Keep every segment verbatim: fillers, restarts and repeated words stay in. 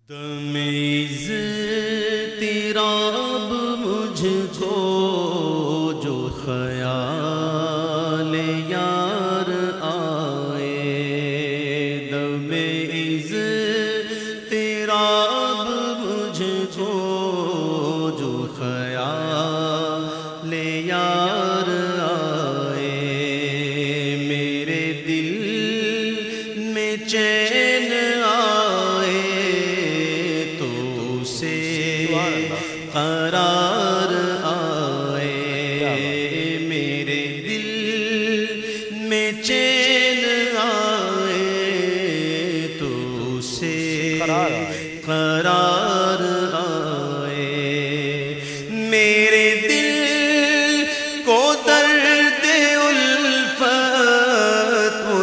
دم اضطراب مجھ کو جو خیال یار آئے، دم اضطراب مجھ کو جو خیال یار آئے، میرے دل میں چین قرار آئے، میرے دل میں چین آئے تو اسے قرار آئے، میرے دل کو درد الفت و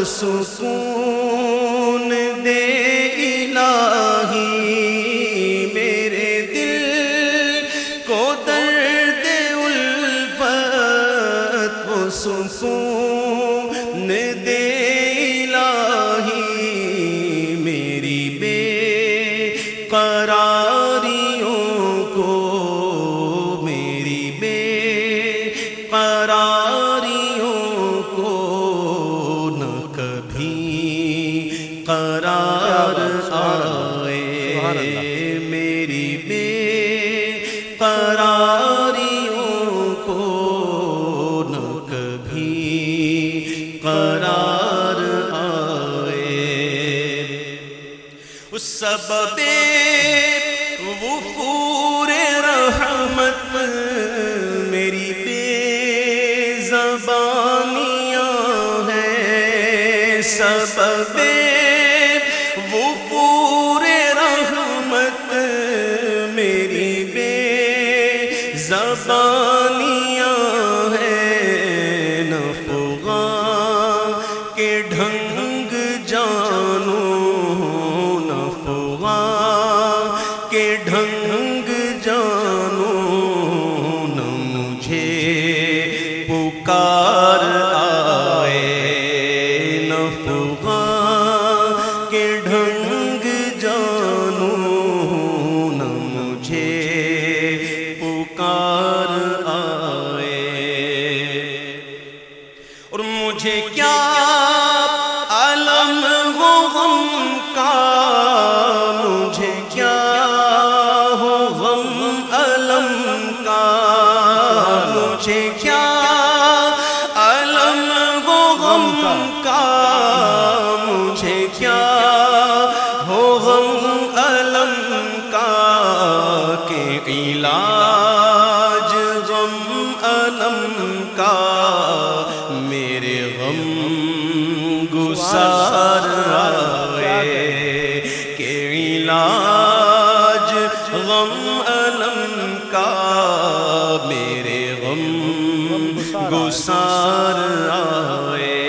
سکون دے الہی، سکون دے الہی، میری بے قراریوں کو، میری بے قراریوں کو نہ کبھی قرار آئے، میری بے قراریوں کو قرار آئے، اس سبب وفور رحمت میری بے زبانیاں ہیں، سبب وفور رحمت میری بے زبانیاں ڈھنگ جانو، نفغاں کے ڈھنگ جانو، نہ مجھے پکار آئے، نفغاں کے ڈھنگ جانو، نہ مجھے پکار آئے، اور مجھے کیا مجھے کیا ہو غم علم کا، مجھے کیا علم ہو غم کا، مجھے کیا ہو غم علم کا، کہ علاج غم علم کا میرے غم گسار آئے، کہ علاج غم علم کا میرے غم گسار آئے،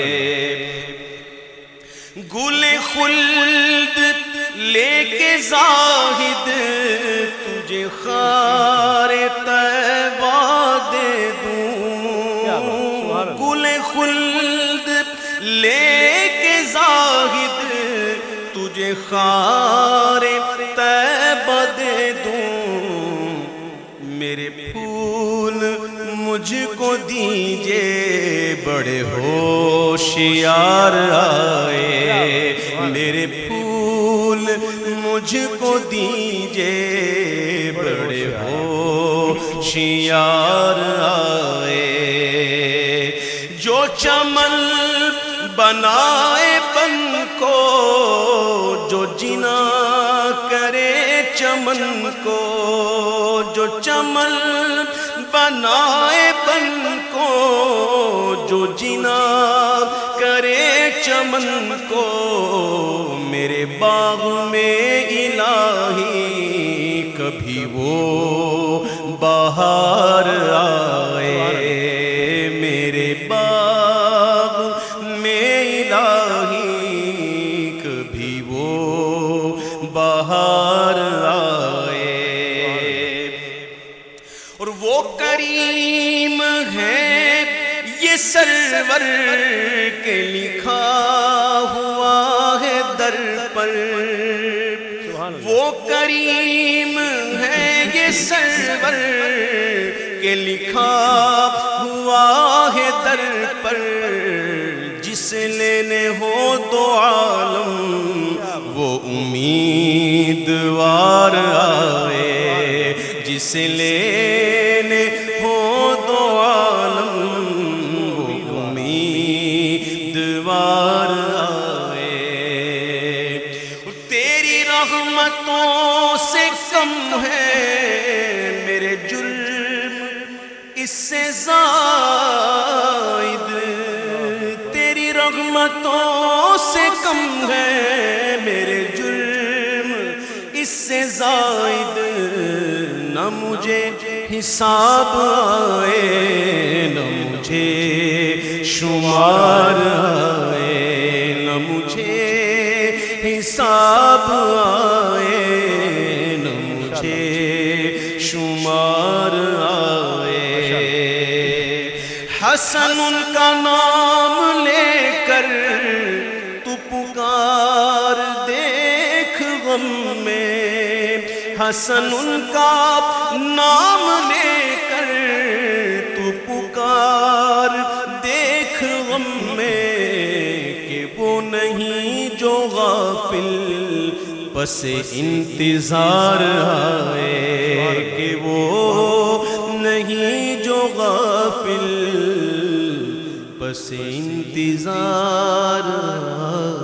گل خلد لے کے زاہد تجھے خار طیبہ دے دوں، گل خلد لے کے زاہد تجھے خار طیبہ دے دوں، میرے پھول مجھ کو دیجئے بڑے ہوشیار آئے، میرے پھول مجھ کو دیجئے بڑے ہوشیار آئے، جو چمن بنائے بن کو، جو جنا کرے چمن کو، جو چمن بنائے بن کو، جو جنا کرے چمن کو، میرے باغ میں الہی کبھی وہ بہار آئے، میرے باغ میں الہی کبھی وہ بہار آئے، اور وہ کریم ہے یہ سرور کے لکھا ہوا ہے در پر، وہ کریم ہے یہ سرور کہ لکھا ہوا ہے در پر، جسے لینے ہو تو عالم وہ امیدوار آئے، جسے لینے ہو تو عالم وہ امیدوار آئے۔ تیری رحمتوں سے کم ہے میرے جرم اس سے زائد، تیری رحمتوں سے کم ہے میرے جرم اس سے زائد، نہ مجھے حساب آئے نہ مجھے شمار آئے، نہ مجھے حساب آئے نہ مجھے شمار آئے۔ حسن ان کا نام لے کر تو پکار دیکھ غم میں، حسن ان کا نام لے کر تو پکار دیکھ غم میں، کہ وہ نہیں جو غافل بس انتظار آئے، کہ وہ نہیں جو غافل بس انتظار آئے۔